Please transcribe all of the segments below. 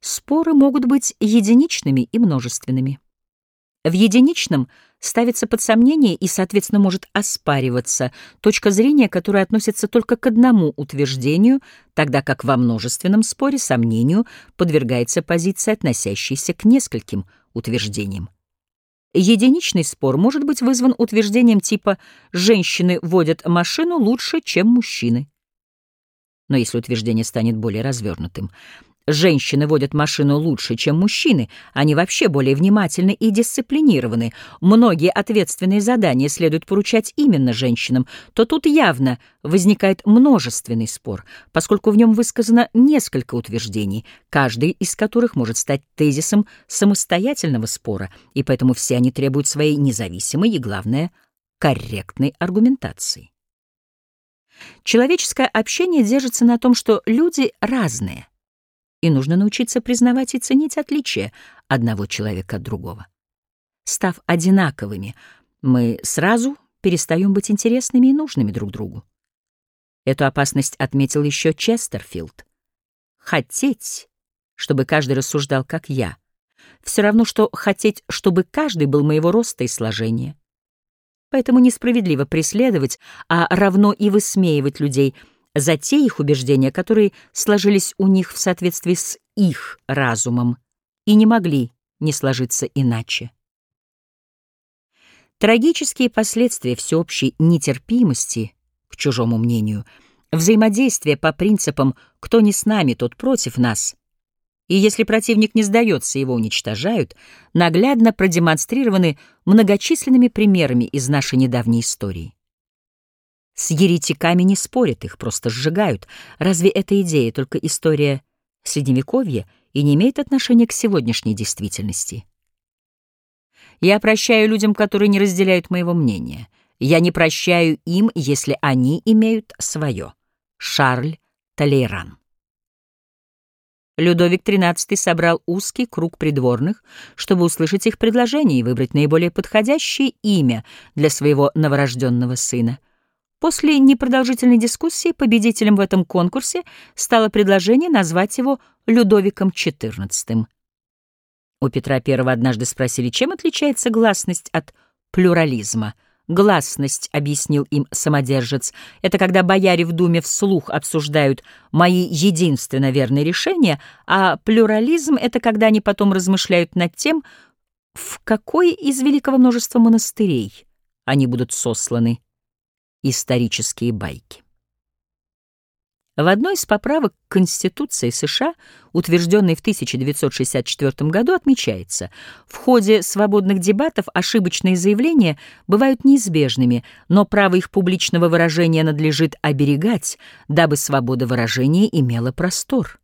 Споры могут быть единичными и множественными. В единичном ставится под сомнение и, соответственно, может оспариваться точка зрения, которая относится только к одному утверждению, тогда как во множественном споре сомнению подвергается позиция, относящаяся к нескольким утверждениям. Единичный спор может быть вызван утверждением типа «женщины водят машину лучше, чем мужчины». Но если утверждение станет более развернутым, женщины водят машину лучше, чем мужчины, они вообще более внимательны и дисциплинированы, многие ответственные задания следует поручать именно женщинам, то тут явно возникает множественный спор, поскольку в нем высказано несколько утверждений, каждый из которых может стать тезисом самостоятельного спора, и поэтому все они требуют своей независимой и, главное, корректной аргументации. Человеческое общение держится на том, что люди разные, и нужно научиться признавать и ценить отличия одного человека от другого. Став одинаковыми, мы сразу перестаем быть интересными и нужными друг другу. Эту опасность отметил еще Честерфилд. Хотеть, чтобы каждый рассуждал, как я, все равно, что хотеть, чтобы каждый был моего роста и сложения. Поэтому несправедливо преследовать, а равно и высмеивать людей за те их убеждения, которые сложились у них в соответствии с их разумом и не могли не сложиться иначе. Трагические последствия всеобщей нетерпимости к чужому мнению, взаимодействия по принципам «кто не с нами, тот против нас», и если противник не сдается, его уничтожают, наглядно продемонстрированы многочисленными примерами из нашей недавней истории. С еретиками не спорят, их просто сжигают. Разве эта идея только история Средневековья и не имеет отношения к сегодняшней действительности? Я прощаю людям, которые не разделяют моего мнения. Я не прощаю им, если они имеют свое. Шарль Толейран. Людовик XIII собрал узкий круг придворных, чтобы услышать их предложения и выбрать наиболее подходящее имя для своего новорожденного сына. После непродолжительной дискуссии победителем в этом конкурсе стало предложение назвать его Людовиком XIV. У Петра I однажды спросили, чем отличается гласность от плюрализма. Гласность, объяснил им самодержец, это когда бояре в Думе вслух обсуждают мои единственно верные решения, а плюрализм — это когда они потом размышляют над тем, в какой из великого множества монастырей они будут сосланы. Исторические байки. В одной из поправок к Конституции США, утвержденной в 1964 году, отмечается: в ходе свободных дебатов ошибочные заявления бывают неизбежными, но право их публичного выражения надлежит оберегать, дабы свобода выражения имела простор.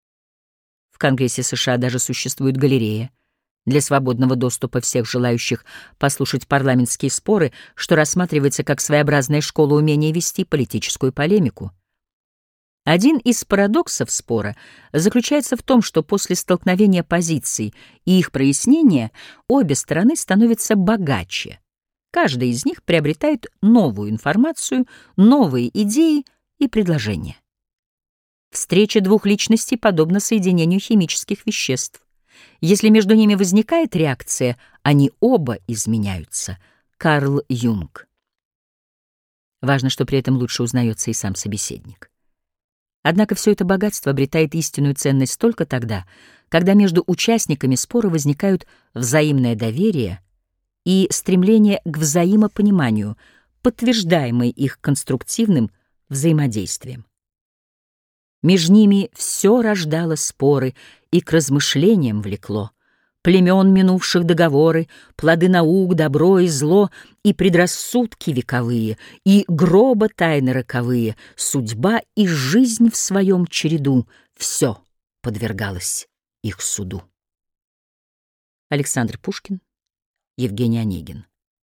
В Конгрессе США даже существует галерея для свободного доступа всех желающих послушать парламентские споры, что рассматривается как своеобразная школа умения вести политическую полемику. Один из парадоксов спора заключается в том, что после столкновения позиций и их прояснения обе стороны становятся богаче. Каждая из них приобретает новую информацию, новые идеи и предложения. Встреча двух личностей подобна соединению химических веществ. Если между ними возникает реакция, они оба изменяются. Карл Юнг. Важно, что при этом лучше узнается и сам собеседник. Однако все это богатство обретает истинную ценность только тогда, когда между участниками спора возникают взаимное доверие и стремление к взаимопониманию, подтверждаемое их конструктивным взаимодействием. Между ними все рождало споры и к размышлениям влекло. Племен минувших договоры, плоды наук, добро и зло, и предрассудки вековые, и гроба тайны роковые, судьба и жизнь в своем череду — все подвергалось их суду. Александр Пушкин, Евгений Онегин.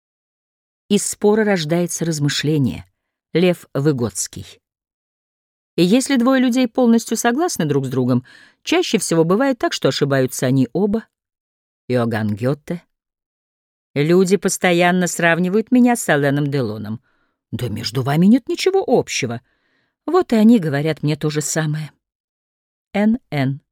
Из спора рождается размышление. Лев Выгодский. И если двое людей полностью согласны друг с другом, чаще всего бывает так, что ошибаются они оба. Иоганн Гёте. Люди постоянно сравнивают меня с Аленом Делоном. Да между вами нет ничего общего. Вот и они говорят мне то же самое. Н.Н.